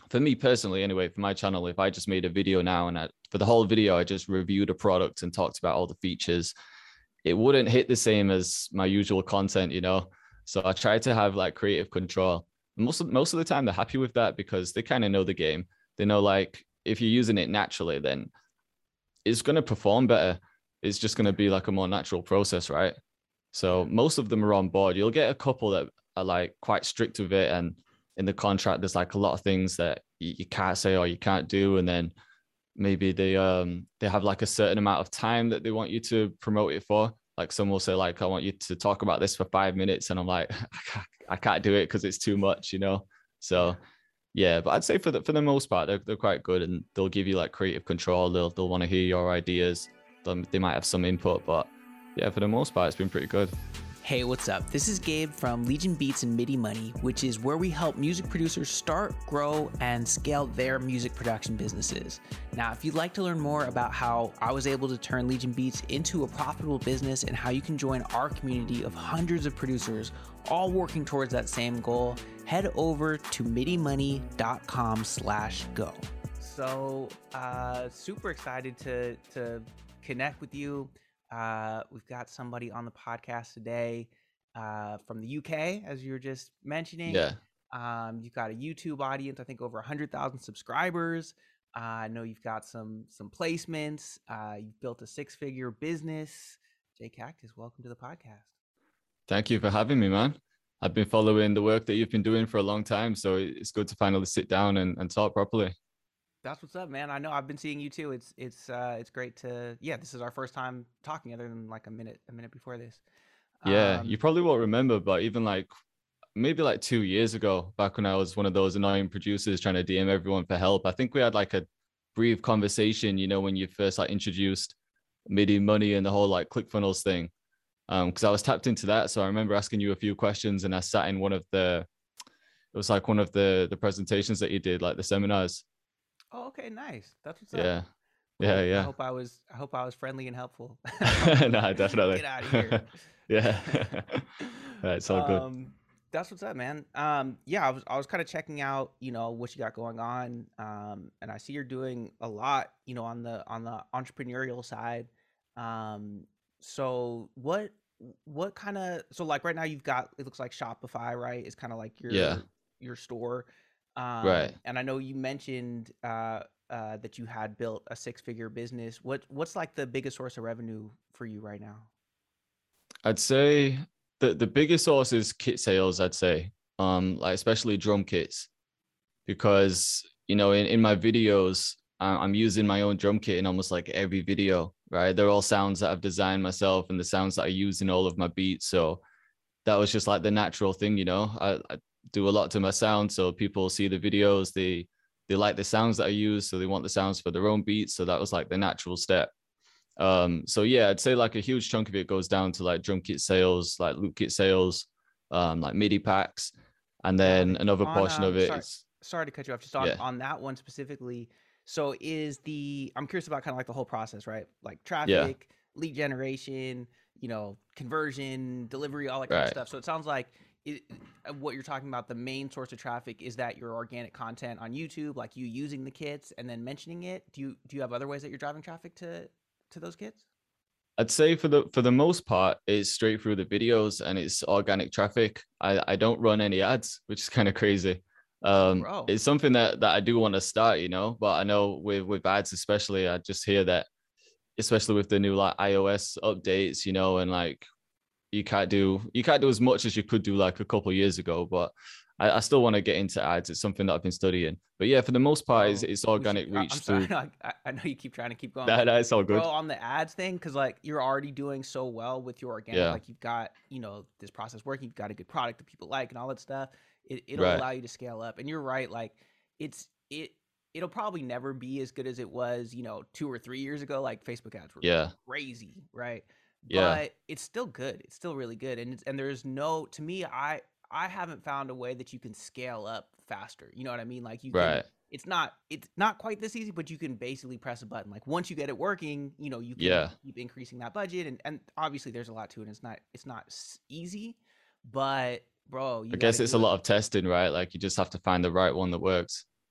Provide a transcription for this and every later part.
for me personally, anyway, for my channel, if I just made a video now and for the whole video, I just reviewed a product and talked about all the features, it wouldn't hit the same as my usual content, you know? So I try to have like creative control. Most of the time they're happy with that because they kind of know the game. They know like if you're using it naturally, then it's going to perform better. It's just going to be like a more natural process, right? So most of them are on board. You'll get a couple that are like quite strict with it, and in the contract there's like a lot of things that you can't say or you can't do, and then maybe they have like a certain amount of time that they want you to promote it for. Like some will say like, I want you to talk about this for 5 minutes, and I'm like, I can't do it because it's too much, you know. So yeah, but I'd say for the most part they're quite good, and they'll give you like creative control. They'll want to hear your ideas. They might have some input, but yeah, for the most part it's been pretty good. Hey, what's up? This is Gabe from Legion Beats and MIDI Money, which is where we help music producers start, grow, and scale their music production businesses. Now, if you'd like to learn more about how I was able to turn Legion Beats into a profitable business and how you can join our community of hundreds of producers all working towards that same goal, head over to midimoney.com/go. So, super excited to connect with you. We've got somebody on the podcast today from the UK, as you were just mentioning. Yeah. You've got a YouTube audience, I think over 100,000 subscribers. I know you've got some placements. You've built a 6-figure business. Jay Cactus, welcome to the podcast. Thank you for having me, man. I've been following the work that you've been doing for a long time, so it's good to finally sit down and talk properly. That's what's up, man. I know I've been seeing you too. It's great to, yeah, this is our first time talking other than like a minute before this. Yeah, you probably won't remember, but even like maybe like 2 years ago, back when I was one of those annoying producers trying to DM everyone for help, I think we had like a brief conversation, you know, when you first like introduced MIDI Money and the whole like ClickFunnels thing. Because I was tapped into that. So I remember asking you a few questions, and I sat in it was like one of the presentations that you did, like the seminars. Oh, okay, nice. That's what's up. Yeah. Cool. Yeah, I hope I was friendly and helpful. yeah. No, definitely. Get out of here. Yeah. It's all good. That's what's up, man. Yeah, I was kind of checking out, what you got going on. And I see you're doing a lot, on the entrepreneurial side. So what kind of, so like right now you've got, it looks like Shopify, right? It's kind of like Yeah. your store. Right. And I know you mentioned that you had built a 6-figure business. What's like the biggest source of revenue for you right now? I'd say the biggest source is kit sales, I'd say. Like especially drum kits. Because, you know, in my videos, I'm using my own drum kit in almost like every video, right? They're all sounds that I've designed myself and the sounds that I use in all of my beats. So that was just like the natural thing, you know. I do a lot to my sound, so people see the videos, they like the sounds that I use, so they want the sounds for their own beats. So that was like the natural step. So yeah, I'd say like a huge chunk of it goes down to like drum kit sales, like loop kit sales, like MIDI packs, and Got then it. another portion of it Sorry, is sorry to cut you off. Just yeah, on that one specifically. So I'm curious about kind of like the whole process, right? Like yeah, traffic, lead generation, conversion, delivery, all that kind of right. stuff. So it sounds like what you're talking about, the main source of traffic is that your organic content on YouTube, like you using the kits and then mentioning it. Do you have other ways that you're driving traffic to those kits? I'd say for the most part, it's straight through the videos and it's organic traffic. I don't run any ads, which is kind of crazy. Oh, bro. It's something that I do want to start, you know, but I know with ads especially, I just hear that, especially with the new like iOS updates, you know, and like you can't do as much as you could do like a couple of years ago, but I still want to get into ads. It's something that I've been studying. But yeah, for the most part, Bro, it's we should. organic I'm reach sorry. through I know you keep trying to keep going, that. but That's all bro, good. on the ads thing, because like you're already doing so well with your organic, Yeah. like you've got this process working, you've got a good product that people like, and all that stuff. It'll Right. allow you to scale up. And you're right, like it's it it'll probably never be as good as it was 2 or 3 years ago. Like Facebook ads were Yeah. crazy, right? Yeah. But it's still good. It's still really good, and there's no, to me, I haven't found a way that you can scale up faster. You know what I mean? Like you can, Right. it's not quite this easy, but you can basically press a button. Like once you get it working, you can Yeah. keep increasing that budget, and obviously there's a lot to it. It's not easy, but bro, I you got to guess it's a do it. lot of testing, right? Like you just have to find the right one that works.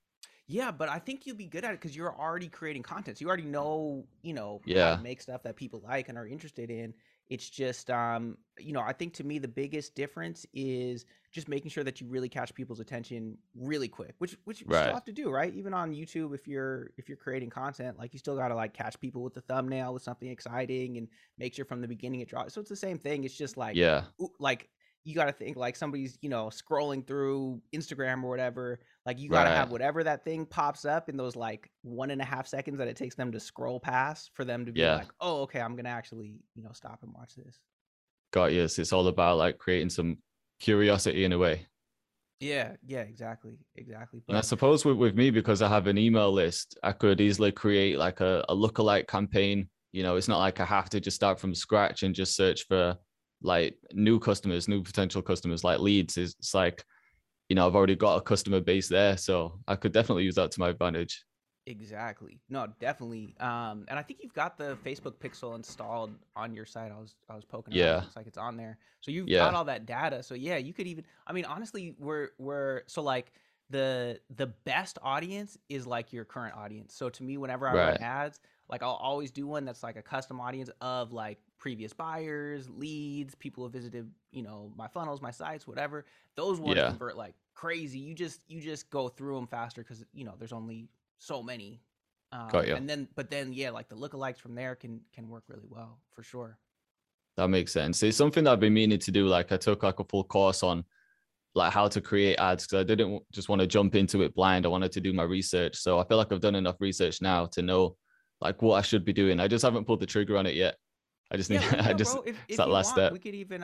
Yeah, but I think you'll be good at it because you're already creating content. So you already know, how to Yeah, make stuff that people like and are interested in. It's just, I think to me the biggest difference is just making sure that you really catch people's attention really quick, which you still right. have to do, right? Even on YouTube, if you're creating content, like you still got to like catch people with the thumbnail with something exciting and make sure from the beginning it draws. So it's the same thing. It's just like, Yeah, like you got to think like somebody's, scrolling through Instagram or whatever, like you got to right. have whatever that thing pops up in those like 1.5 seconds that it takes them to scroll past for them to be Yeah, like, oh, okay, I'm gonna actually, stop and watch this. got you. So it's all about like creating some curiosity in a way. Yeah, exactly. And I But suppose with me, because I have an email list, I could easily create like a lookalike campaign. It's not like I have to just start from scratch and just search for like new customers, new potential customers, like leads. It's like, I've already got a customer base there. So I could definitely use that to my advantage. exactly, no, definitely. And I think you've got the Facebook Pixel installed on your site. I was poking around. It Yeah. looks like it's on there. So you've got Yeah. all that data. So yeah, you could even. I mean, honestly, we're so like the best audience is like your current audience. So to me, whenever I run Right. ads, like I'll always do one that's like a custom audience of like previous buyers, leads, people who visited, my funnels, my sites, whatever. Those ones Yeah. convert like crazy. You just go through them faster because there's only so many. Got you. And then but then yeah, like the lookalikes from there can work really well for sure. That makes sense. It's something that I've been meaning to do. Like I took like a full course on like how to create ads because I didn't just want to jump into it blind. I wanted to do my research. So I feel like I've done enough research now to know like what I should be doing. I just haven't pulled the trigger on it yet. I just Yeah, need let me I know, just bro. If it's if that you last want, step. we could even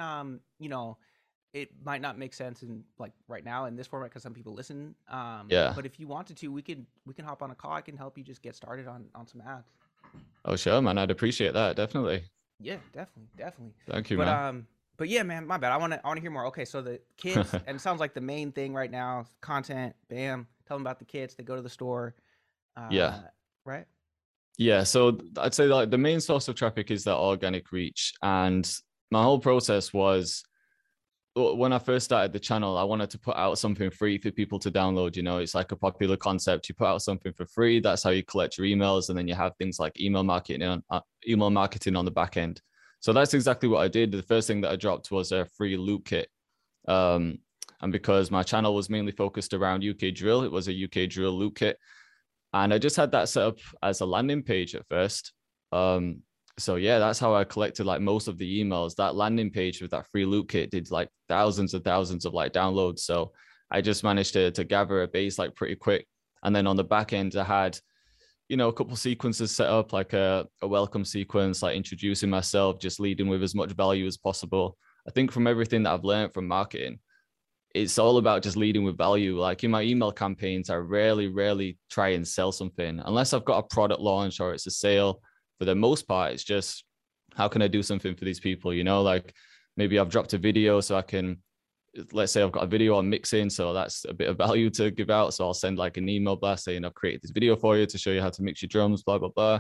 it might not make sense in like right now in this format because some people listen. Yeah. But if you wanted to, we can hop on a call. I can help you just get started on some ads. Oh sure, man. I'd appreciate that. Definitely. Yeah, definitely. Thank you, But man. but yeah, man, my bad. I want to hear more. Okay, so the kids, and it sounds like the main thing right now, content. Bam, tell them about the kids. They go to the store. Yeah. Uh, right. Yeah. So I'd say like the main source of traffic is that organic reach. And my whole process was when I first started the channel, I wanted to put out something free for people to download. It's like a popular concept. You put out something for free. That's how you collect your emails, and then you have things like email marketing on the back end. So that's exactly what I did. The first thing that I dropped was a free loop kit. Um, and because my channel was mainly focused around UK drill, it was a UK drill loop kit, and I just had that set up as a landing page at first. Um, so yeah, that's how I collected like most of the emails. That landing page with that free loop kit did like thousands and thousands of like downloads. So I just managed to gather a base like pretty quick. And then on the back end, I had, a couple sequences set up, like a welcome sequence, like introducing myself, just leading with as much value as possible. I think from everything that I've learned from marketing, it's all about just leading with value. Like in my email campaigns, I rarely try and sell something unless I've got a product launch or it's a sale. For the most part, it's just how can I do something for these people? Like maybe I've dropped a video so I can, let's say I've got a video on mixing. So that's a bit of value to give out. So I'll send like an email blast saying I've created this video for you to show you how to mix your drums, blah, blah, blah.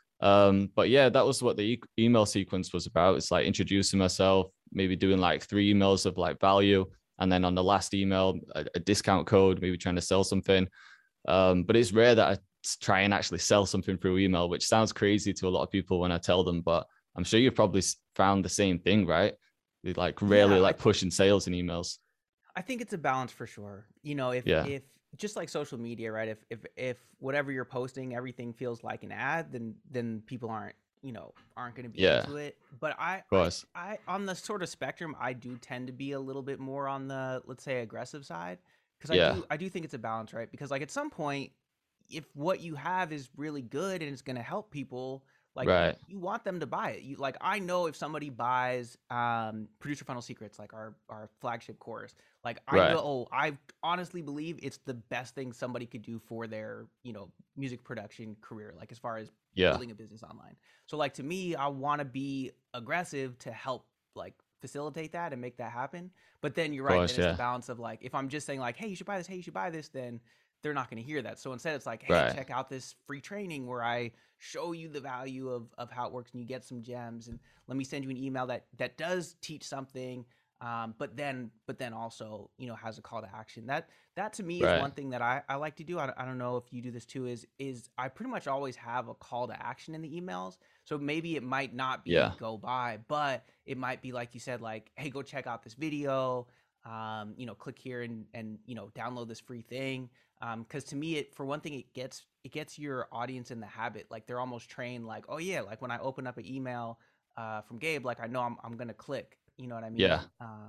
But yeah, that was what the email sequence was about. It's like introducing myself, maybe doing like 3 emails of like value, and then on the last email a discount code, maybe trying to sell something. But it's rare that I try and actually sell something through email, which sounds crazy to a lot of people when I tell them, but I'm sure you've probably found the same thing, right? They like rarely Yeah, like pushing sales in emails. I think it's a balance for sure. Yeah. If just like social media, right? If whatever you're posting, everything feels like an ad, then people aren't going to be Yeah, into it. But of course. I on the sort of spectrum, I do tend to be a little bit more on the, let's say, aggressive side because Yeah. I do think it's a balance, right? Because like at some point, if what you have is really good and it's going to help people, like Right. you want them to buy it. You like, I know if somebody buys Producer Funnel Secrets, like our flagship course, like Right. I honestly believe it's the best thing somebody could do for their music production career, like as far as Yeah. building a business online. So like to me, I want to be aggressive to help like facilitate that and make that happen. But then you're Of right, then course. it's the Yeah. balance of like, if I'm just saying like, hey, you should buy this, hey, you should buy this, then they're not going to hear that. So instead it's like, hey, Right. check out this free training where I show you the value of how it works and you get some gems, and let me send you an email that does teach something, But then also, has a call to action. That to me is Right. one thing that I like to do. I don't know if you do this too. Is I pretty much always have a call to action in the emails. So maybe it might not be Yeah. go buy, but it might be like you said, like, hey, go check out this video. Click here and download this free thing. Because to me, it for one thing, it gets your audience in the habit. Like they're almost trained. Like, oh yeah, like when I open up an email from Gabe, like I know I'm gonna click. You know what I Yeah. mean?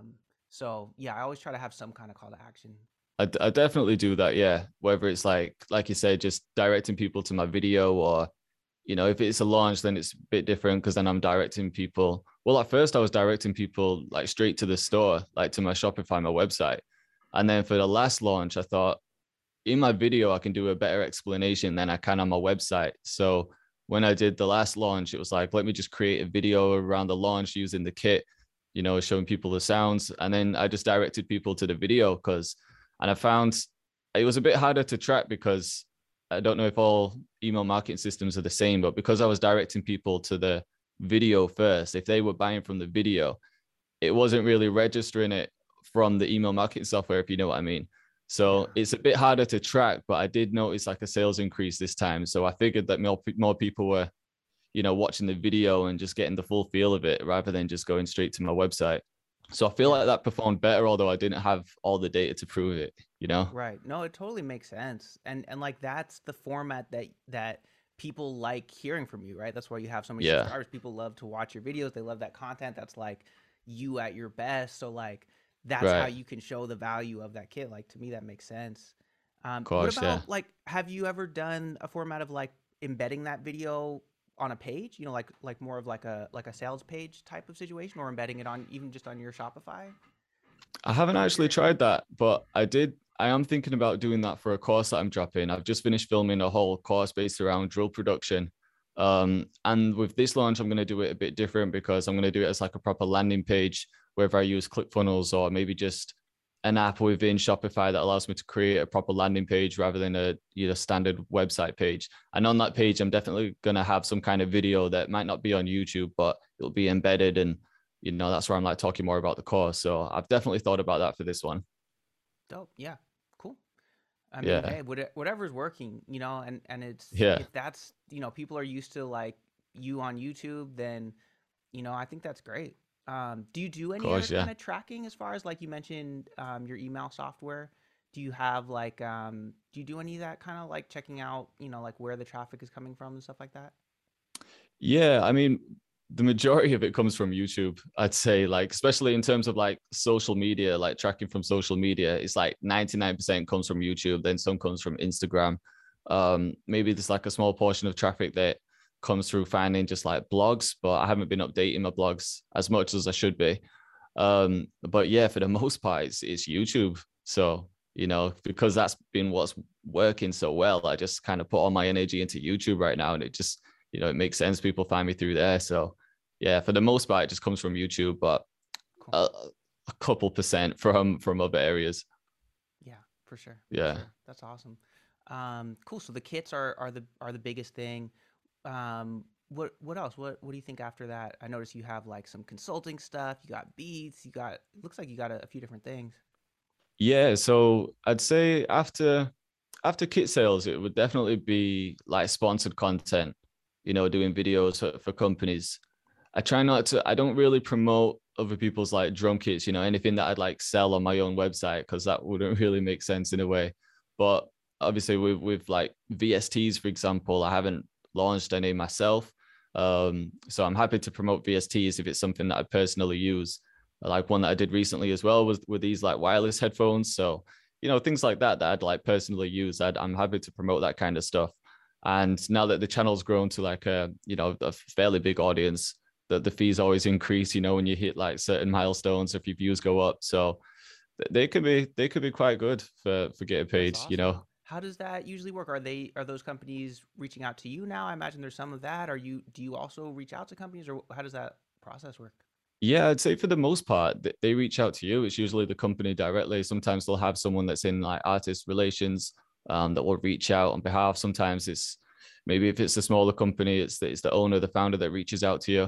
So yeah, I always try to have some kind of call to action. I definitely do that. Yeah. Whether it's like you said, just directing people to my video, or, if it's a launch, then it's a bit different because then I'm directing people. Well, at first I was directing people like straight to the store, like to my Shopify, my website. And then for the last launch, I thought in my video, I can do a better explanation than I can on my website. So when I did the last launch, it was like, let me just create a video around the launch using the kit, showing people the sounds. And then I just directed people to the video and I found it was a bit harder to track because I don't know if all email marketing systems are the same, but because I was directing people to the video first, if they were buying from the video, it wasn't really registering it from the email marketing software, if you know what I mean. Yeah. So it's a bit harder to track, but I did notice like a sales increase this time. So I figured that more people were, watching the video and just getting the full feel of it rather than just going straight to my website. So I feel Yeah. like that performed better, although I didn't have all the data to prove it. Right. No, it totally makes sense. And like that's the format that people like hearing from you, right? That's why you have so many Yeah. subscribers. People love to watch your videos. They love that content. That's like you at your best. So like that's how Right. you can show the value of that kit. Like to me that makes sense. Of What course. Yeah. about like have you ever done a format of like embedding that video on a page, like more of like a sales page type of situation, or embedding it on even just on your Shopify? I haven't actually tried that, but I am thinking about doing that for a course that I'm dropping. I've just finished filming a whole course based around drill production. And with this launch, I'm going to do it a bit different because I'm going to do it as like a proper landing page, whether I use ClickFunnels or maybe just an app within Shopify that allows me to create a proper landing page rather than a standard website page. And on that page, I'm definitely going to have some kind of video that might not be on YouTube, but it'll be embedded, and that's where I'm like talking more about the course. So I've definitely thought about that for this one. Dope. Yeah. Cool. I mean, Yeah. hey, whatever's working, and it's Yeah. if that's people are used to like you on YouTube, then I think that's great. Do you do Of any other course. kind Yeah. of tracking as far as like you mentioned your email software? Do you have like do you do any of that kind of like checking out like where the traffic is coming from and stuff like that? Yeah. I mean, the majority of it comes from YouTube, I'd say, like, especially in terms of like social media, like tracking from social media, it's like 99% comes from YouTube, then some comes from Instagram. Maybe there's like a small portion of traffic that comes through finding just like blogs, but I haven't been updating my blogs as much as I should be. But yeah, for the most part, it's YouTube. So, because that's been what's working so well, I just kind of put all my energy into YouTube right now, and it just, it makes sense. People find me through there. So yeah, for the most part, it just comes from YouTube, but Cool. a couple percent from other areas. Yeah, for sure. For Yeah. sure. That's awesome. Cool. So the kits are the biggest thing. What else? What do you think after that? I noticed you have like some consulting stuff. You got beats. Looks like you got a few different things. Yeah. So I'd say after kit sales, it would definitely be like sponsored content, doing videos for companies. I don't really promote other people's like drum kits, anything that I'd like sell on my own website, because that wouldn't really make sense in a way. But obviously with like VSTs, for example, I haven't launched any myself. So I'm happy to promote VSTs if it's something that I personally use. Like one that I did recently as well was with these like wireless headphones. So, things like that I'd like personally use. I'm happy to promote that kind of stuff. And now that the channel's grown to like a fairly big audience, the fees always increase, when you hit like certain milestones, if your views go up. So they could be quite good for getting That's paid. awesome. How does that usually work? Are those companies reaching out to you now? I imagine there's some of that. Do you also reach out to companies, or how does that process work? Yeah, I'd say for the most part, they reach out to you. It's usually the company directly. Sometimes they'll have someone that's in like artist relations, that will reach out on behalf. Sometimes it's maybe if it's a smaller company, it's the owner, the founder that reaches out to you.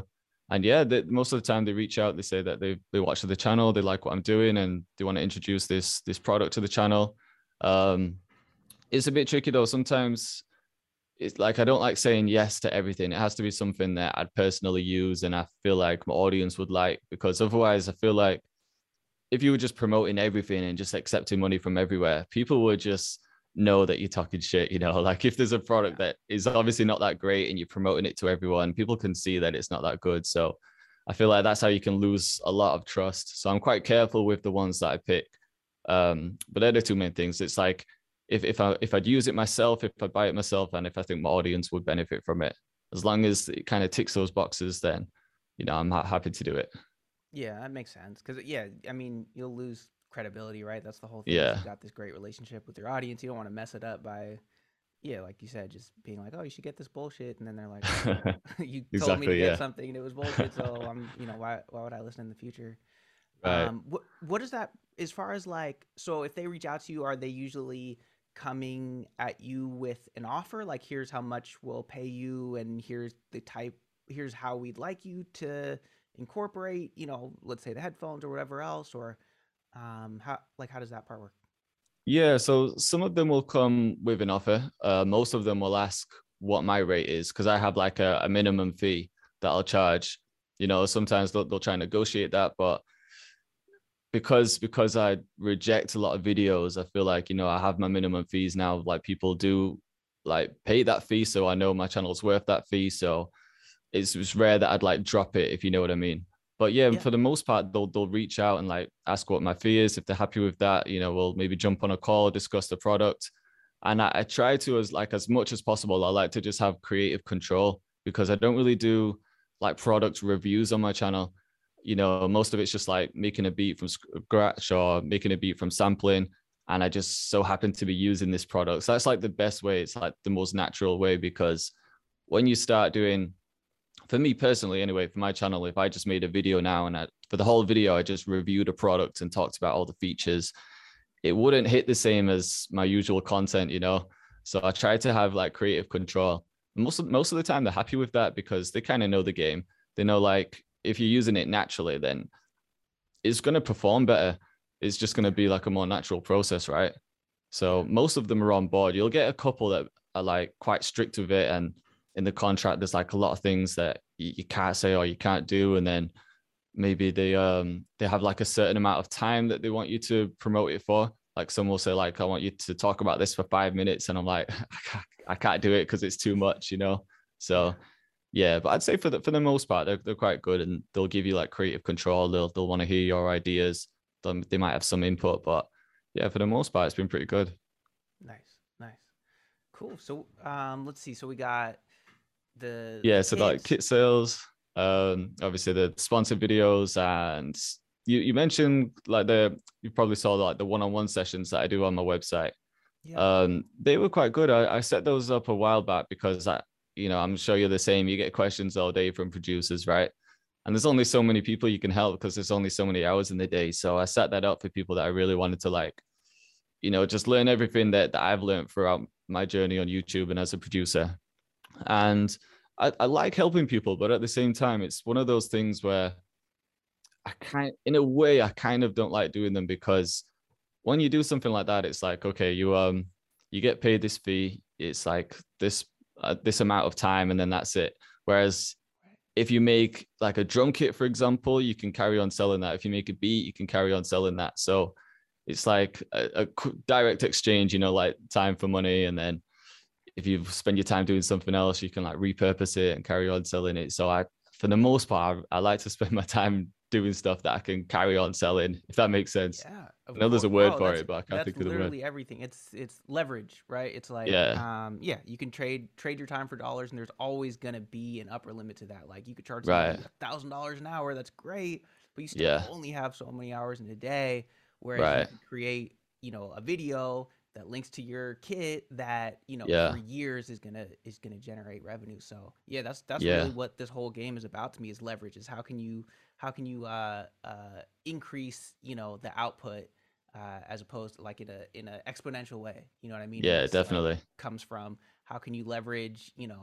And yeah, most of the time they reach out, they say that they watch the channel, they like what I'm doing, and they want to introduce this product to the channel. Um, it's a bit tricky though. Sometimes it's like I don't like saying yes to everything. It has to be something that I'd personally use and I feel like my audience would like, because otherwise I feel like if you were just promoting everything and just accepting money from everywhere, people would just know that you're talking shit, you know. Like if there's a product that is obviously not that great and you're promoting it to everyone, people can see that it's not that good. So I feel like that's how you can lose a lot of trust. So I'm quite careful with the ones that I pick. But they're the two main things. It's like if I'd use it myself, if I buy it myself, and if I think my audience would benefit from it, as long as it kind of ticks those boxes, then I'm happy to do it. Yeah, that makes sense. Because yeah, I mean, you'll lose credibility, right? That's the whole thing. Is Yeah. you've got this great relationship with your audience. You don't want to mess it up by, yeah, like you said, just being like, oh, you should get this bullshit, and then they're like, well, you told me to Exactly. get Yeah. something and it was bullshit, so why would I listen in the future? Right. What is that as far as like, so if they reach out to you, are they usually coming at you with an offer? Like, here's how much we'll pay you, and here's how we'd like you to incorporate, let's say the headphones or whatever else, or how does that part work? Yeah, so some of them will come with an offer. Most of them will ask what my rate is because I have like a minimum fee that I'll charge. Sometimes they'll try and negotiate that, but because I reject a lot of videos, I feel like I have my minimum fees now. Like people do like pay that fee, so I know my channel's worth that fee. So it's rare that I'd like drop it, if you know what I mean. But yeah, Yeah. for the most part, they'll reach out and like ask what my fee is. If they're happy with that, we'll maybe jump on a call, discuss the product. And I try to as much as possible, I like to just have creative control because I don't really do like product reviews on my channel. Most of it's just like making a beat from scratch or making a beat from sampling. And I just so happen to be using this product. So that's like the best way. It's like the most natural way because when you start doing, for me personally anyway, for my channel, if I just made a video now and for the whole video I just reviewed a product and talked about all the features, it wouldn't hit the same as my usual content. So I try to have like creative control. Most of the time they're happy with that because they kind of know the game. They know like if you're using it naturally, then it's going to perform better. It's just going to be like a more natural process, right? So Yeah. most of them are on board. You'll get a couple that are like quite strict with it, and in the contract there's like a lot of things that you can't say or you can't do, and then maybe they have like a certain amount of time that they want you to promote it for. Like some will say like, I want you to talk about this for 5 minutes, and I'm like, I can't do it because it's too much. Yeah. So yeah, but I'd say for the most part they're quite good, and they'll give you like creative control. They'll want to hear your ideas. They might have some input, but yeah, for the most part it's been pretty good. Nice. Nice. Cool. So, let's see. So we got the Yeah, so like kits. kit sales, obviously the sponsored videos, and you mentioned like you probably saw like the one-on-one sessions that I do on my website. Yeah. They were quite good. I set those up a while back because I'm sure you're the same. You get questions all day from producers, right? And there's only so many people you can help because there's only so many hours in the day. So I set that up for people that I really wanted to like, just learn everything that I've learned throughout my journey on YouTube and as a producer. And I like helping people, but at the same time, it's one of those things where in a way, I kind of don't like doing them because when you do something like that, it's like, okay, you get paid this fee. It's like this amount of time, and then that's it. Whereas if you make like a drum kit, for example, you can carry on selling that. If you make a beat, you can carry on selling that. So it's like a direct exchange, like time for money, and then if you spend your time doing something else, you can like repurpose it and carry on selling it. So for the most part, I like to spend my time doing stuff that I can carry on selling, if that makes sense. Yeah, I of know there's course, a word bro. for That's it, but I can't that's think of the word. literally everything. It's leverage, right? It's like, Yeah, yeah, you can trade your time for dollars, and there's always gonna be an upper limit to that. Like, you could charge right. somebody $1,000 an hour. That's great, but you still Yeah, only have so many hours in a day. Whereas you right. could create, a video that links to your kit that, for Yeah, years is gonna generate revenue. So yeah, that's really yeah, what this whole game is about to me, is leverage. Is how can you increase, the output, as opposed to like in a exponential way. You know what I mean? Where yeah, it's like definitely. comes from how can you leverage,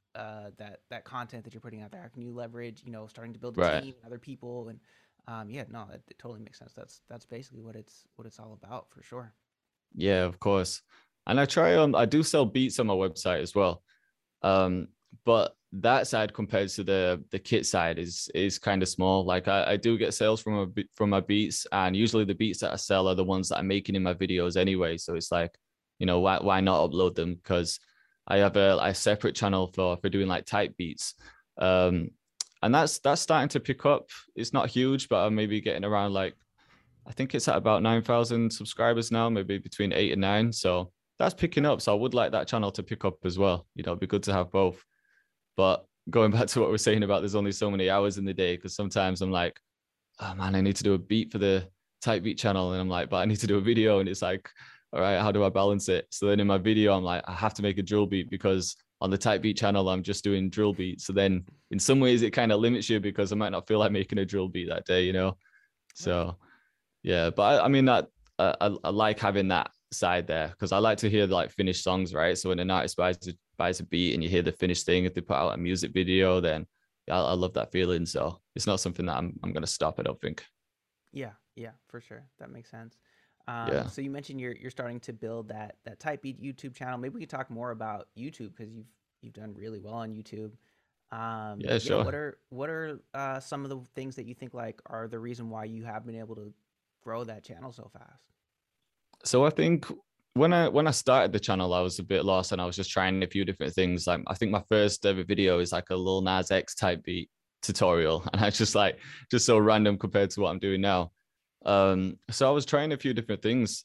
that content that you're putting out there? How can you leverage, starting to build a Right. team and other people? And yeah, no, it totally makes sense. That's basically what it's all about for sure. Yeah, of course. And I do sell beats on my website as well. Um, but that side compared to the kit side is kind of small. Like I do get sales from my beats, and usually the beats that I sell are the ones that I'm making in my videos anyway. So it's like, why not upload them? Because I have a separate channel for doing like type beats. Um, and that's starting to pick up. It's not huge, but I'm maybe getting around like, I think it's at about 9,000 subscribers now, maybe between 8 and 9. So that's picking up. So I would like that channel to pick up as well. It'd be good to have both. But going back to what we're saying about there's only so many hours in the day, because sometimes I'm like, oh man, I need to do a beat for the type beat channel. And I'm like, but I need to do a video. And it's like, all right, how do I balance it? So then in my video, I'm like, I have to make a drill beat because on the type beat channel, I'm just doing drill beats. So then in some ways it kind of limits you because I might not feel like making a drill beat that day. Right. So yeah, but I mean that I like having that side there because I like to hear like finished songs, right? So when an artist buys a beat and you hear the finished thing, if they put out a music video, then yeah, I love that feeling. So it's not something that I'm gonna stop. I don't think. Yeah, yeah, for sure. That makes sense. Yeah, So you mentioned you're starting to build that type beat YouTube channel. Maybe we could talk more about YouTube because you've done really well on YouTube. yeah, Yeah, sure. what are some of the things that you think like are the reason why you have been able to grow that channel so fast? So I think when I started the channel, I was a bit lost and I was just trying a few different things. Like I think my first ever video is like a Lil Nas X type beat tutorial, and I just so random compared to what I'm doing now. So I was trying a few different things.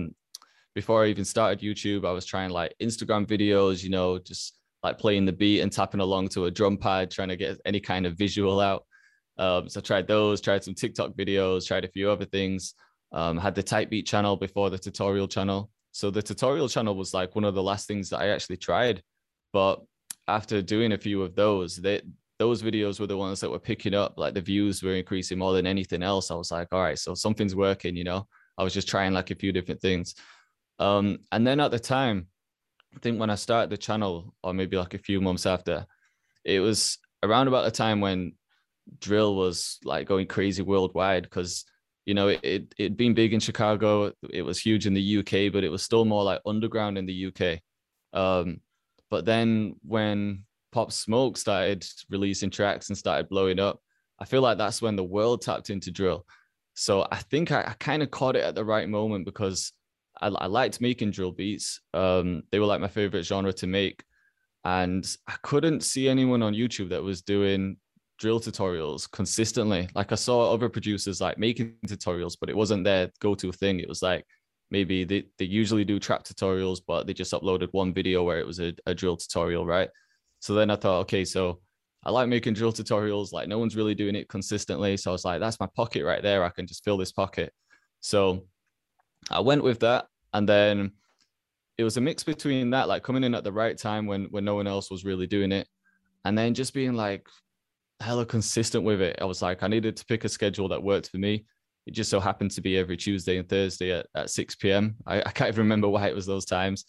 Before I even started YouTube, I was trying like Instagram videos, just like playing the beat and tapping along to a drum pad, trying to get any kind of visual out. So I tried those, tried some TikTok videos, tried a few other things. Had the type beat channel before the tutorial channel. So the tutorial channel was like one of the last things that I actually tried. But after doing a few of those videos were the ones that were picking up, like the views were increasing more than anything else. I was like, all right, so something's working. I was just trying like a few different things. And then at the time, I think when I started the channel, or maybe like a few months after, it was around about the time when drill was like going crazy worldwide because it'd been big in Chicago, it was huge in the UK, but it was still more like underground in the UK. Um, but then when Pop Smoke started releasing tracks and started blowing up, I feel like that's when the world tapped into drill. So I think I kind of caught it at the right moment because I liked making drill beats. They were like my favorite genre to make. And I couldn't see anyone on YouTube that was doing drill tutorials consistently. Like I saw other producers like making tutorials, but it wasn't their go-to thing. It was like maybe they usually do trap tutorials, but they just uploaded one video where it was a drill tutorial, right? So then I thought, okay, so I like making drill tutorials. Like no one's really doing it consistently. So I was like, that's my pocket right there. I can just fill this pocket. So I went with that. And then it was a mix between that, like coming in at the right time when no one else was really doing it, and then just being like hella consistent with it. I was like, I needed to pick a schedule that worked for me. It just so happened to be every Tuesday and Thursday at 6 p.m. I can't even remember why it was those times.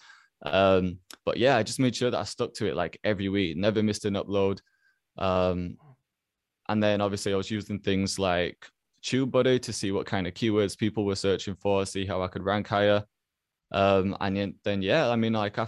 But yeah, I just made sure that I stuck to it like every week, never missed an upload. Um, and then obviously I was using things like TubeBuddy to see what kind of keywords people were searching for, see how I could rank higher. And then yeah, I mean, like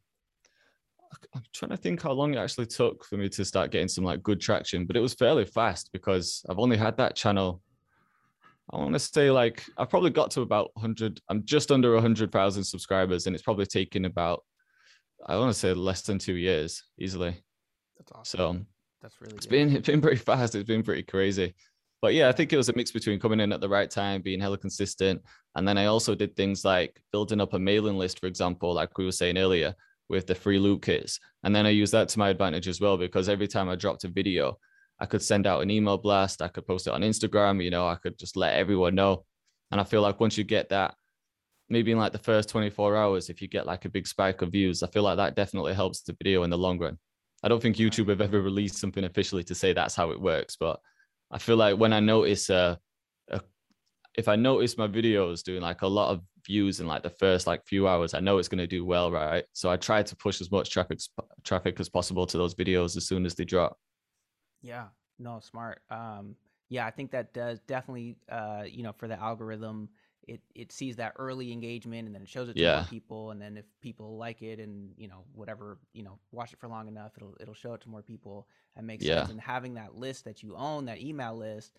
I'm trying to think how long it actually took for me to start getting some like good traction, but it was fairly fast because I've only had that channel. I want to say like I've probably got to about 100. I'm just under 100,000 subscribers, and it's probably taken about, I want to say, less than 2 years easily. That's awesome. So That's really it's good. been pretty fast. It's been pretty crazy. But yeah, I Yeah. think it was a mix between coming in at the right time, being hella consistent, and then I also did things like building up a mailing list, for example, like we were saying earlier, with the free loot kits. And then I used that to my advantage as well because every time I dropped a video, I could send out an email blast, I could post it on Instagram, I could just let everyone know. And I feel like once you get that, maybe in like the first 24 hours, if you get like a big spike of views, I feel like that definitely helps the video in the long run. I don't think YouTube Right. have ever released something officially to say that's how it works, but I feel like when I notice if I notice my videos doing like a lot of views in like the first like few hours, I know it's going to do well, right? So I try to push as much traffic as possible to those videos as soon as they drop. Yeah, no, smart. Yeah, I think that does definitely, for the algorithm, it sees that early engagement and then it shows it to more Yeah, people. And then if people like it and, whatever, watch it for long enough, it'll show it to more people. That makes yeah, sense. And having that list that you own, that email list,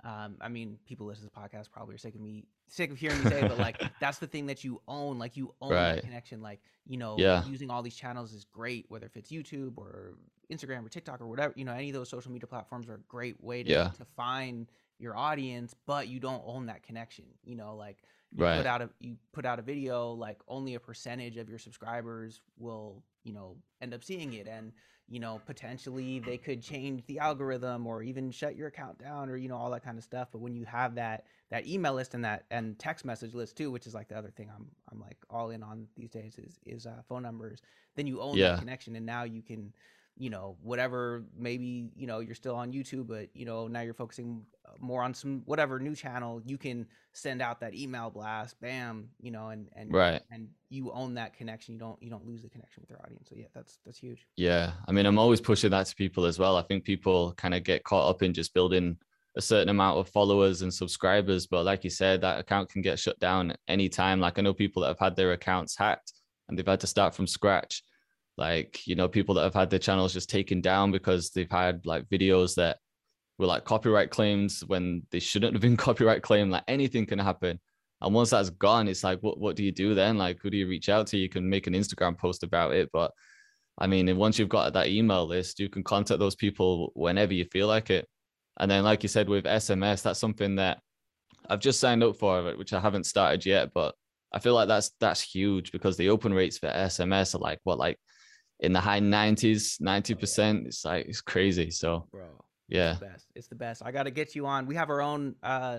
I mean, people listen to this podcast probably are sick of hearing me say it, but like that's the thing that you own. Like you own that right. connection. Like, Yeah, using all these channels is great, whether if it's YouTube or Instagram or TikTok or whatever, any of those social media platforms are a great way to yeah, find your audience, but you don't own that connection. Like right. you put out a video, like only a percentage of your subscribers will, end up seeing it. And, potentially they could change the algorithm or even shut your account down or, all that kind of stuff. But when you have that email list and text message list too, which is like the other thing I'm like all in on these days is phone numbers, then you own that Yeah, connection. And now you can, whatever, maybe, you're still on YouTube, but, now you're focusing more on some, whatever new channel, you can send out that email blast, bam, right. and you own that connection. You don't lose the connection with your audience. So yeah, that's huge. Yeah. I mean, I'm always pushing that to people as well. I think people kind of get caught up in just building a certain amount of followers and subscribers. But like you said, that account can get shut down anytime. Like I know people that have had their accounts hacked and they've had to start from scratch. Like, people that have had their channels just taken down because they've had like videos that were like copyright claims when they shouldn't have been copyright claimed. Like anything can happen. And once that's gone, it's like, what do you do then? Like, who do you reach out to? You can make an Instagram post about it. But I mean, and once you've got that email list, you can contact those people whenever you feel like it. And then, like you said, with SMS, that's something that I've just signed up for, which I haven't started yet. But I feel like that's huge because the open rates for SMS are like in the high 90s, Oh yeah, 90%. It's like, it's crazy. So bro. It's yeah, the best. It's the best. I got to get you on. We have our own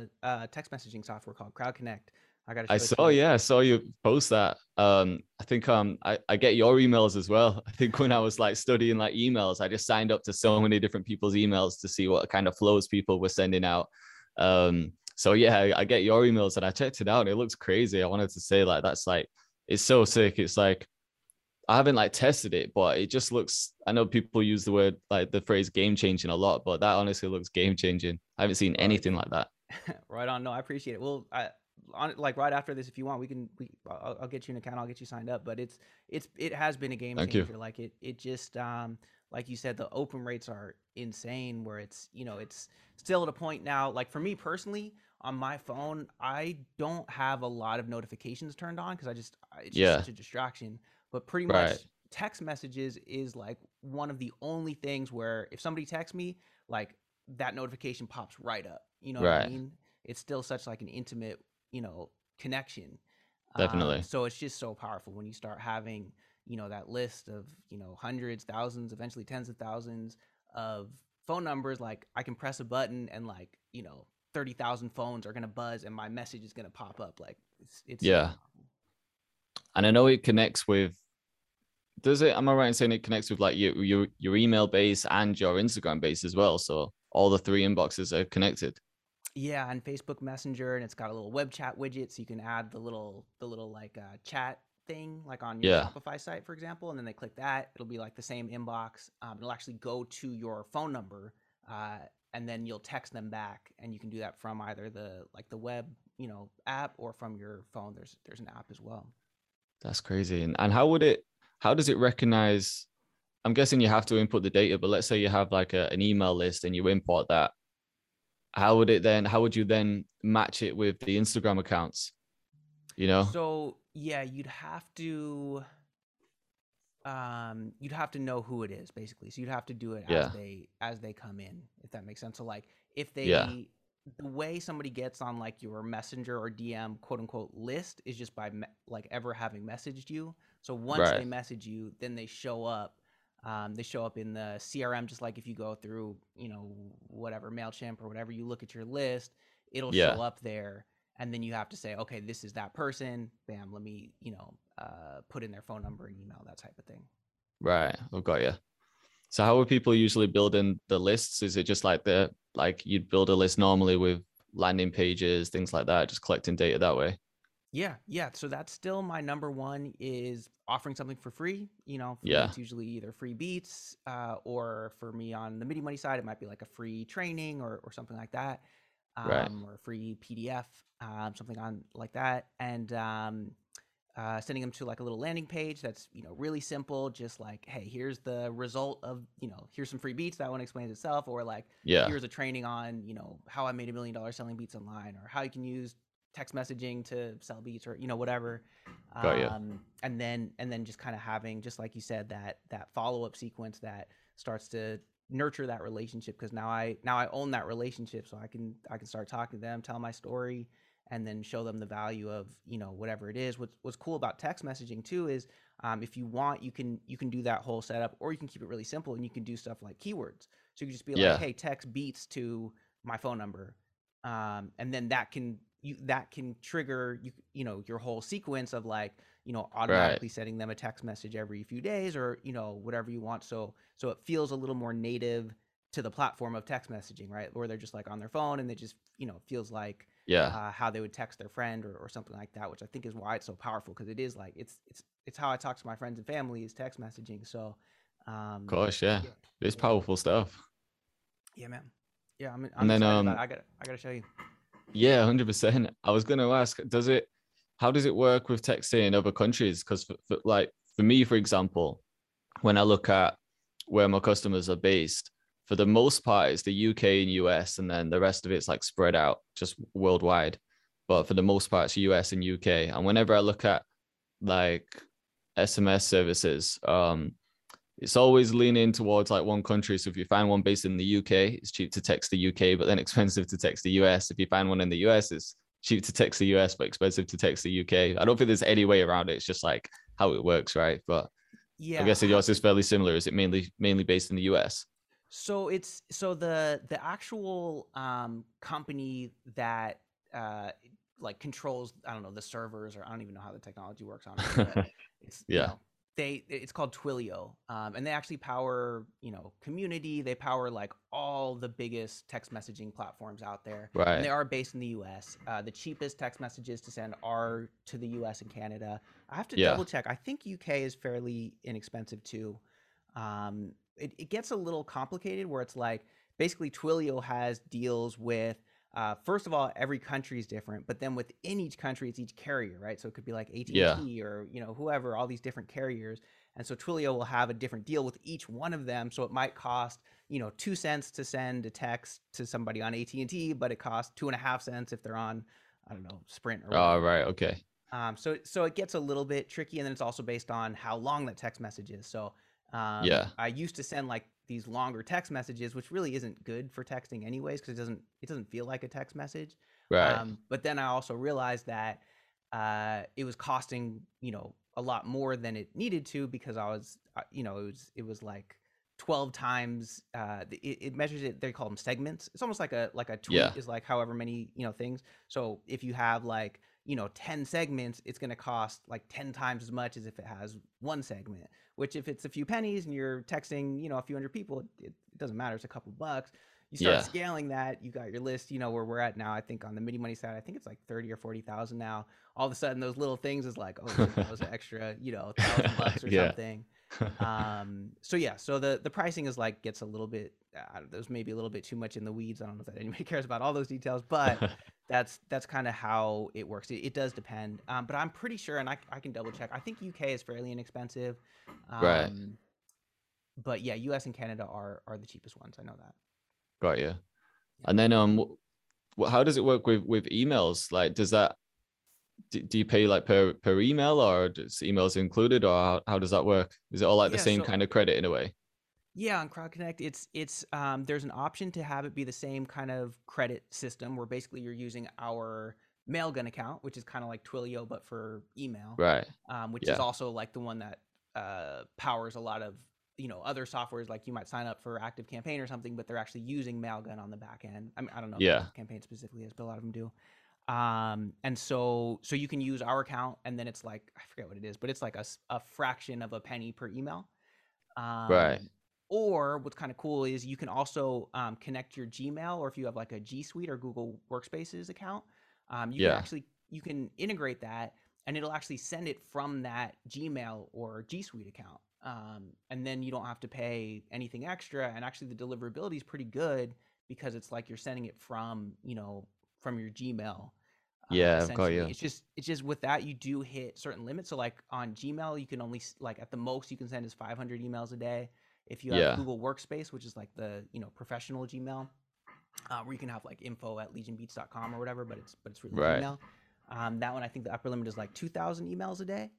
text messaging software called Crowd Connect. I got to show it to you. I saw you post that. I think I get your emails as well. I think when I was like studying like emails, I just signed up to so many different people's emails to see what kind of flows people were sending out. So yeah, I get your emails and I checked it out and it looks crazy. I wanted to say like that's like it's so sick. It's like I haven't like tested it, but it just looks. I know people use the word like the phrase game changing a lot, but that honestly looks game changing. I haven't seen Bro, anything like that. right on. No, I appreciate it. Well, like right after this, if you want, I'll get you an account. I'll get you signed up. But it has been a game Thank you. changer. Like it just like you said, the open rates are insane. Where it's still at a point now. Like for me personally, on my phone, I don't have a lot of notifications turned on because it's just Yeah. such a distraction. But pretty Right. much text messages is like one of the only things where if somebody texts me, like that notification pops right up. You know what I Right. mean? It's still such like an intimate, connection. Definitely. So it's just so powerful when you start having, that list of, hundreds, thousands, eventually tens of thousands of phone numbers. Like I can press a button and like, 30,000 phones are gonna buzz and my message is gonna pop up. Like it's super Yeah. powerful. And I know it connects with. Does it? Am I right in saying it connects with like your email base and your Instagram base as well? So all the three inboxes are connected. Yeah, and Facebook Messenger, and it's got a little web chat widget, so you can add the little like chat thing, like on your Yeah. Shopify site, for example. And then they click that, it'll be like the same inbox. It'll actually go to your phone number, uh, and then you'll text them back, and you can do that from either the web, app, or from your phone. There's an app as well. That's crazy. And how does it recognize? I'm guessing you have to input the data, but let's say you have like an email list and you import that. How would you then match it with the Instagram accounts? You know? So yeah, you'd have to know who it is basically. So you'd have to do it Yeah. as they come in, if that makes sense. So like if Yeah. the way somebody gets on like your messenger or DM quote unquote list is just by like ever having messaged you. So once Right. they message you, then they show up. They show up in the CRM, just like if you go through, whatever MailChimp or whatever, you look at your list, it'll Yeah. show up there. And then you have to say, okay, this is that person. Bam, let me, put in their phone number and email, that type of thing. Right. I've got you. So how are people usually building the lists? Is it just like you'd build a list normally with landing pages, things like that, just collecting data that way? Yeah. So that's still my number one is offering something for free. You know, for me, Yeah. it's usually either free beats, or for me on the MIDI Money side, it might be like a free training or something like that, Right. or a free PDF, something on like that. And sending them to like a little landing page that's, really simple, just like, hey, here's the result of, here's some free beats, that one explains itself, or like, Yeah. here's a training on, how I made $1 million selling beats online, or how you can use text messaging to sell beats, or whatever. Got you. And then just kind of having, just like you said, that follow-up sequence that starts to nurture that relationship, because now I own that relationship, so I can start talking to them, tell my story, and then show them the value of, whatever it is. What's cool about text messaging too is, if you want, you can do that whole setup, or you can keep it really simple and you can do stuff like keywords. So you can just be like, Yeah. hey, text beats to my phone number, and then that can trigger your whole sequence of like, Right. automatically sending them a text message every few days, or whatever you want. So it feels a little more native to the platform of text messaging, right? Where they're just like on their phone, and they just, feels like, Yeah. how they would text their friend, or something like that, which I think is why it's so powerful, because it is like, it's how I talk to my friends and family, is text messaging. So, Gosh, yeah. yeah, It's yeah, powerful stuff. yeah, man. Yeah, I'm And then excited about it. I gotta show you. yeah, 100%. I was going to ask, how does it work with texting in other countries? Because like for me, for example, when I look at where my customers are based, for the most part, it's the UK and US, and then the rest of it's like spread out just worldwide. But for the most part, it's US and UK. And whenever I look at like SMS services, it's always leaning towards like one country. So if you find one based in the UK, it's cheap to text the UK, but then expensive to text the US. If you find one in the US, it's cheap to text the US, but expensive to text the UK. I don't think there's any way around it. It's just like how it works, right? But I'm Yeah. guessing yours is fairly similar. Is it mainly based in the US? So the actual company that like controls, I don't know, the servers, or I don't even know how the technology works, honestly, but it's, Yeah. it's called Twilio, and they actually power, Community. They power like all the biggest text messaging platforms out there, and Right. they are based in the U.S. The cheapest text messages to send are to the U.S. and Canada. I have to Yeah. double check. I think UK is fairly inexpensive too. It gets a little complicated, where it's like, basically Twilio has deals with, first of all, every country is different, but then within each country, it's each carrier, right? So it could be like Yeah. AT&T, or whoever, all these different carriers, and so Twilio will have a different deal with each one of them. So it might cost 2 cents to send a text to somebody on AT&T, but it costs 2.5 cents if they're on, I don't know, Sprint or Oh, whatever. right. Okay. So it gets a little bit tricky, and then it's also based on how long that text message is. So, Yeah. I used to send like these longer text messages, which really isn't good for texting anyways, because it doesn't feel like a text message. Right. But then I also realized that it was costing, a lot more than it needed to, because I was, it was like 12 times, it measures it. They call them segments. It's almost like a tweet Yeah. is like however many, things. So if you have like, 10 segments, it's going to cost like 10 times as much as if it has one segment, which, if it's a few pennies and you're texting, a few hundred people, it doesn't matter. It's a couple bucks. You start Yeah. scaling that, you got your list, where we're at now. I think on the MIDI Money side, I think it's like 30 or 40,000 now. All of a sudden, those little things is like, oh shit, that was an extra, $1,000 or Yeah. something. So yeah, so the pricing is like, gets a little bit, there's maybe a little bit too much in the weeds. I don't know if that anybody cares about all those details, but that's kind of how it works. It does depend, but I'm pretty sure, and I can double check. I think UK is fairly inexpensive, Right. um, but yeah, US and Canada are the cheapest ones. I know that. Got you. Yeah. And then how does it work with emails? Like, do you pay like per email, or does emails included, or how does that work? Is it all like the Yeah. same So kind of credit in a way? yeah, on Crowd Connect, it's there's an option to have it be the same kind of credit system, where basically you're using our Mailgun account, which is kind of like Twilio but for email, Right. which is Yeah. also like the one that powers a lot of other softwares. Like, you might sign up for Active Campaign or something, but they're actually using Mailgun on the back end. I mean, I don't know if Yeah. Active Campaign specifically is, but a lot of them do. And so you can use our account, and then it's like, I forget what it is, but it's like a fraction of a penny per email. Right. Um, or what's kind of cool is you can also connect your Gmail, or if you have like a G Suite or Google Workspaces account, you can Yeah. actually you can integrate that, and it'll actually send it from that Gmail or G Suite account. And then you don't have to pay anything extra. And actually, the deliverability is pretty good because it's like you're sending it from, from your Gmail. Yeah, I've got Essentially, you. it's just with that you do hit certain limits. So like on Gmail, you can only like at the most you can send is 500 emails a day. If you have Yeah. Google Workspace, which is like the professional Gmail, where you can have like info@legionbeats.com or whatever, but it's really Right. Gmail. That one I think the upper limit is like 2,000 emails a day.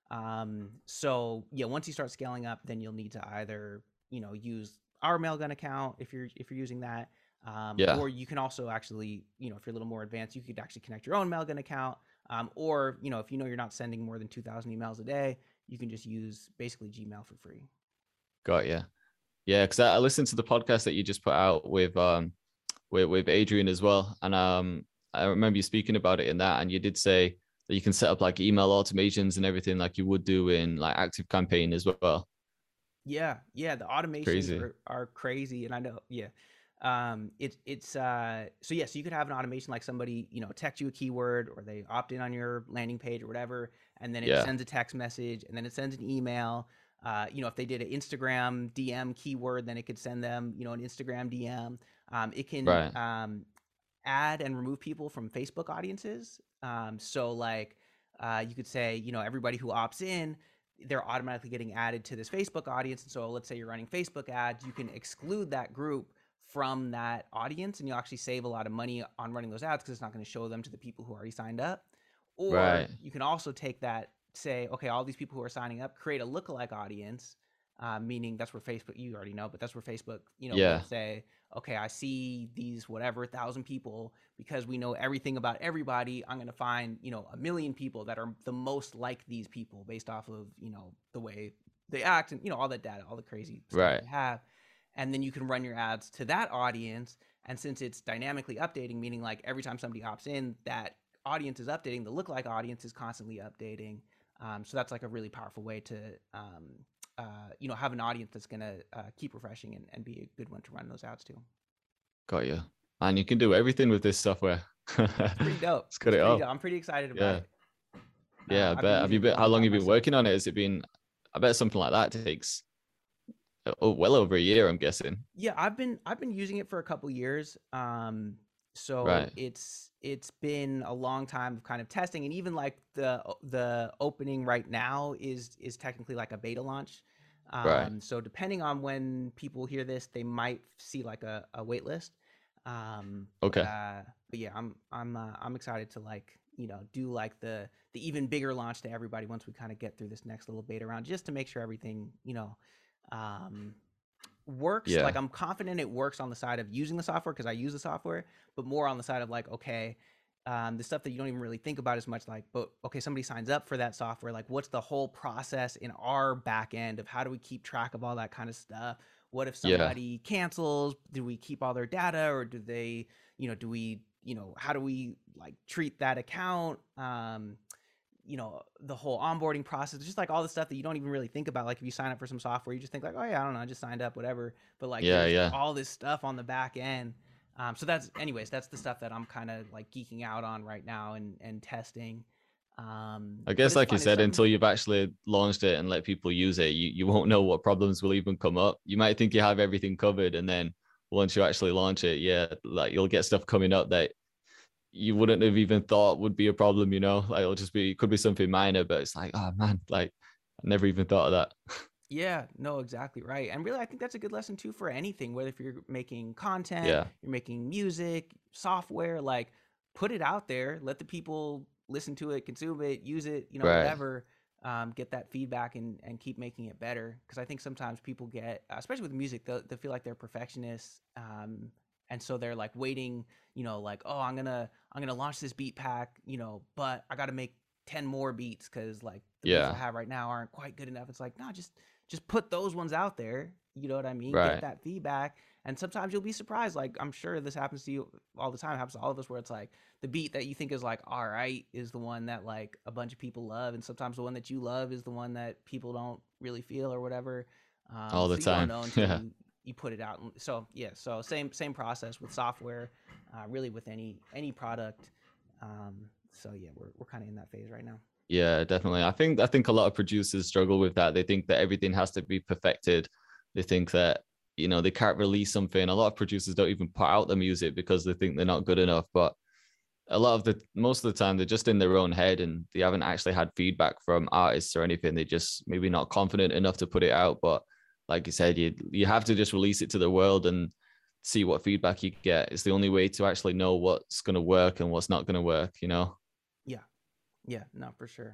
So yeah, once you start scaling up, then you'll need to either use our Mailgun account if you're using that, Yeah. or you can also actually if you're a little more advanced, you could actually connect your own Mailgun account, or if you're not sending more than 2,000 emails a day, you can just use basically Gmail for free. Got you. Yeah, because I listened to the podcast that you just put out with Adrian as well, and I remember you speaking about it in that, and you did say that you can set up like email automations and everything like you would do in like Active Campaign as well. Yeah, the automations Crazy. are crazy, and I know, yeah. It's so yeah, so you could have an automation like somebody, text you a keyword or they opt in on your landing page or whatever, and then it Yeah. sends a text message and then it sends an email. If they did an Instagram DM keyword, then it could send them, an Instagram DM. It can Right. add and remove people from Facebook audiences. So like you could say, everybody who opts in, they're automatically getting added to this Facebook audience. And so let's say you're running Facebook ads, you can exclude that group from that audience, and you'll actually save a lot of money on running those ads because it's not going to show them to the people who already signed up. Or Right. you can also take that, say, okay, all these people who are signing up, create a lookalike audience, meaning that's where Facebook, you already know, but that's where Facebook, will Yeah. say, okay, I see these whatever 1,000 people because we know everything about everybody. I'm going to find, 1,000,000 people that are the most like these people based off of, the way they act and, all that data, all the crazy stuff Right. they have. And then you can run your ads to that audience. And since it's dynamically updating, meaning like every time somebody opts in, that audience is updating, the lookalike audience is constantly updating. So that's like a really powerful way to, have an audience that's going to keep refreshing and be a good one to run those ads to. Got you. And you can do everything with this software. It's pretty dope. Let's got It's it pretty dope. all. I'm pretty excited about Yeah. it. Yeah, I I've been bet. Have using you it for been, a how long long time have you been myself. working on it? Has it been, I bet something like that takes well over a year, I'm guessing. Yeah, I've been using it for a couple years. So Right. it's been a long time of kind of testing, and even like the opening right now is technically like a beta launch. Right. So depending on when people hear this, they might see like a wait list. Um, but Okay. uh, but yeah, I'm excited to like do like the even bigger launch to everybody once we kind of get through this next little beta round, just to make sure everything um works. Like Yeah. I'm confident it works on the side of using the software because I use the software, but more on the side of like, okay, the stuff that you don't even really think about as much, like, but okay, somebody signs up for that software, like what's the whole process in our back end of how do we keep track of all that kind of stuff? What if Yeah. somebody cancels? Do we keep all their data, or do they, do we, how do we like treat that account? The whole onboarding process, just like all the stuff that you don't even really think about. Like if you sign up for some software, you just think like, oh yeah, I don't know, I just signed up, whatever. But like Yeah. there's Yeah. all this stuff on the back end. So that's the stuff that I'm kind of like geeking out on right now and testing. I But guess, it's like you fun. It's said, something. until you've actually launched it and let people use it, you won't know what problems will even come up. You might think you have everything covered, and then once you actually launch it, yeah, like you'll get stuff coming up that you wouldn't have even thought would be a problem, like it'll just be, it could be something minor, but it's like, oh man, like I never even thought of that. Yeah, no, exactly right. And really, I think that's a good lesson too for anything, whether if you're making content, Yeah. you're making music, software, like put it out there, let the people listen to it, consume it, use it, Right. whatever, get that feedback and keep making it better. Because I think sometimes people get, especially with music, they feel like they're perfectionists. And so they're like waiting, like, oh, I'm gonna launch this beat pack, but I got to make 10 more beats because like the beats I Yeah. have right now aren't quite good enough. It's like, no, just put those ones out there. You know what I mean? Get Right. that feedback. And sometimes you'll be surprised. Like, I'm sure this happens to you all the time. It happens to all of us where it's like the beat that you think is like, all right, is the one that like a bunch of people love. And sometimes the one that you love is the one that people don't really feel or whatever. All the So you won't time. know until Yeah. you put it out. So yeah, same process with software, really with any product. So yeah, we're kind of in that phase right now. Yeah, definitely. I think a lot of producers struggle with that. They think that everything has to be perfected. They think that, they can't release something. A lot of producers don't even put out the music because they think they're not good enough. But most of the time, they're just in their own head and they haven't actually had feedback from artists or anything. They just maybe not confident enough to put it out. But like you said, you have to just release it to the world and see what feedback you get. It's the only way to actually know what's going to work and what's not going to work, Yeah. Yeah, no, for sure.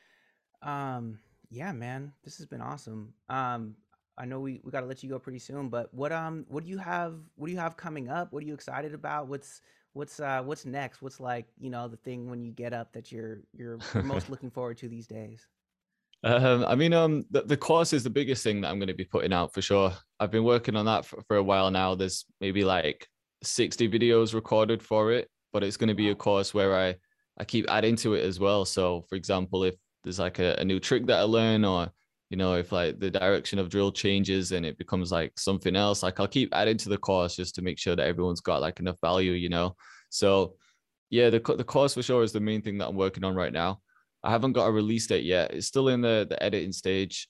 Yeah, man, this has been awesome. I know we got to let you go pretty soon, but what do you have? What do you have coming up? What are you excited about? What's next? What's like, the thing when you get up that you're most looking forward to these days? The course is the biggest thing that I'm going to be putting out for sure. I've been working on that for a while now. There's maybe like 60 videos recorded for it, but it's going to be a course where I keep adding to it as well. So for example, if there's like a new trick that I learn, or, if like the direction of drill changes and it becomes like something else, like I'll keep adding to the course just to make sure that everyone's got like enough value. So yeah, the course for sure is the main thing that I'm working on right now. I haven't got a release date yet. It's still in the editing stage.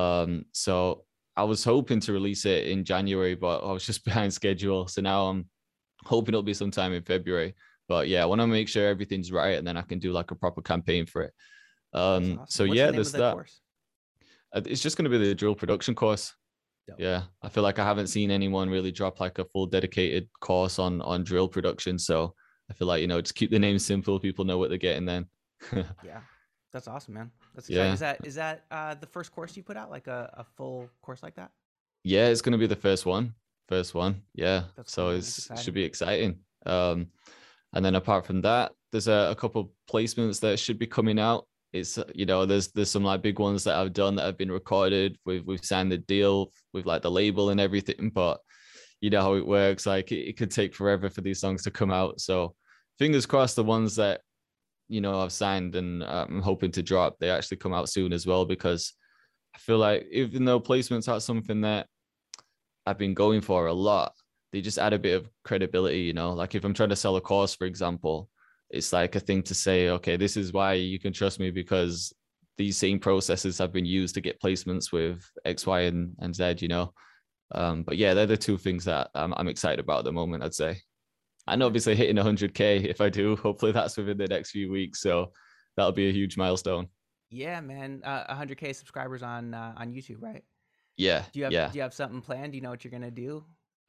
So I was hoping to release it in January, but I was just behind schedule. So now I'm hoping it'll be sometime in February. But yeah, I want to make sure everything's right, and then I can do like a proper campaign for it. Awesome. So What's yeah, the name of there's the that. course? It's just going to be the drill production course. Dope. Yeah, I feel like I haven't seen anyone really drop like a full dedicated course on drill production. So I feel like, just keep the name simple. People know what they're getting then. Yeah, that's awesome, man. That's exciting. Yeah. Is that the first course you put out, like a full course like that? Yeah, it's going to be the first one. First one. Yeah. That's cool, So man. That's it should exciting. be exciting. And then apart from that, there's a couple placements that should be coming out. It's, there's some like big ones that I've done that have been recorded. We've signed the deal with like the label and everything, but you know how it works. Like it could take forever for these songs to come out. So fingers crossed the ones that, I've signed and I'm hoping to drop, they actually come out soon as well, because I feel like even though placements are something that I've been going for a lot, they just add a bit of credibility, like if I'm trying to sell a course, for example, it's like a thing to say, okay, this is why you can trust me because these same processes have been used to get placements with X, Y, and Z, But yeah, they're the two things that I'm excited about at the moment, I'd say. And Okay. obviously hitting 100K, if I do, hopefully that's within the next few weeks. So that'll be a huge milestone. Yeah, man. 100K subscribers on YouTube, right? Yeah, Do you have yeah. do you have something planned? Do you know what you're gonna do?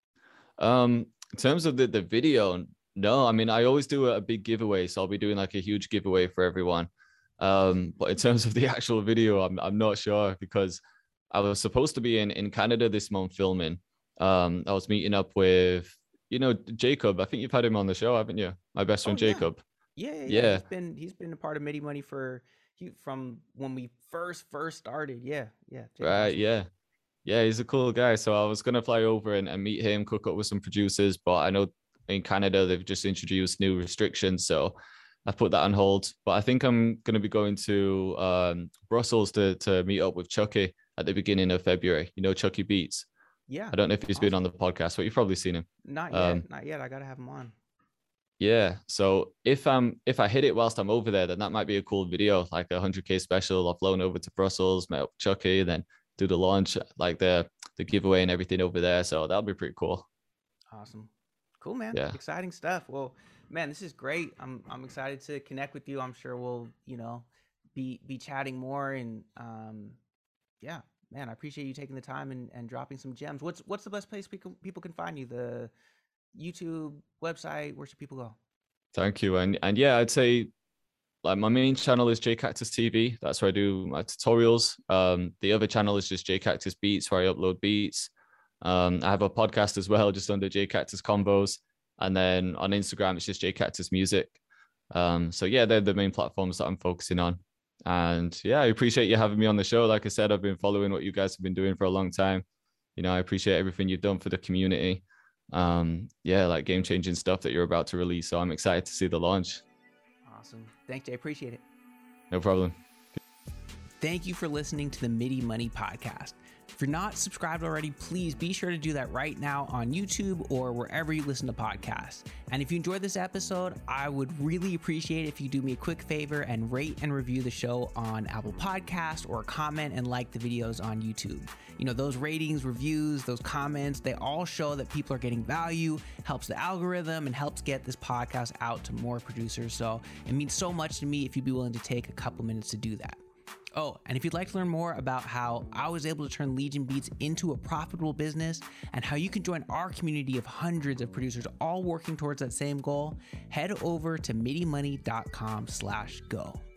In terms of the video, no, I mean, I always do a big giveaway. So I'll be doing like a huge giveaway for everyone. But in terms of the actual video, I'm not sure because I was supposed to be in Canada this month filming. I was meeting up with, Jacob. I think you've had him on the show, haven't you? My best Oh friend yeah, Jacob. yeah. Yeah. He's been a part of MIDI Money from when we first started. Yeah, yeah. Jacob's Right. awesome. Yeah. Yeah, he's a cool guy. So I was gonna fly over and meet him, cook up with some producers, but I know in Canada they've just introduced new restrictions, so I put that on hold. But I think I'm gonna be going to Brussels to meet up with Chucky at the beginning of February. Chucky Beats. Yeah, I don't know if he's been on awesome. the podcast, but you've probably seen him. Not Um, yet, not yet. I gotta have him on. yeah. So if I hit it whilst I'm over there, then that might be a cool video, like a 100K special. I've flown over to Brussels, met up with Chucky, then do the launch, like the giveaway and everything over there. So that'll be pretty cool. Awesome. Cool, man. Yeah. Exciting stuff. Well, man, this is great. I'm excited to connect with you. I'm sure we'll, be chatting more and yeah, man, I appreciate you taking the time and dropping some gems. What's the best place people can find you? The YouTube website, where should people go? Thank you. And yeah, I'd say like my main channel is J Cactus TV. That's where I do my tutorials. The other channel is just J Cactus Beats, where I upload beats. I have a podcast as well, just under J Cactus Combos. And then on Instagram, it's just J Cactus Music. So yeah, they're the main platforms that I'm focusing on. And yeah, I appreciate you having me on the show. Like I said, I've been following what you guys have been doing for a long time. I appreciate everything you've done for the community. Yeah, like game-changing stuff that you're about to release. So I'm excited to see the launch. Awesome. Thanks, Jay. Appreciate it. No problem. Thank you for listening to the MIDI Money Podcast. If you're not subscribed already, please be sure to do that right now on YouTube or wherever you listen to podcasts. And if you enjoyed this episode, I would really appreciate it if you do me a quick favor and rate and review the show on Apple Podcasts, or comment and like the videos on YouTube. You know, those ratings, reviews, those comments, they all show that people are getting value, helps the algorithm, and helps get this podcast out to more producers. So it means so much to me if you'd be willing to take a couple minutes to do that. Oh, and if you'd like to learn more about how I was able to turn Legion Beats into a profitable business and how you can join our community of hundreds of producers all working towards that same goal, head over to midimoney.com/go.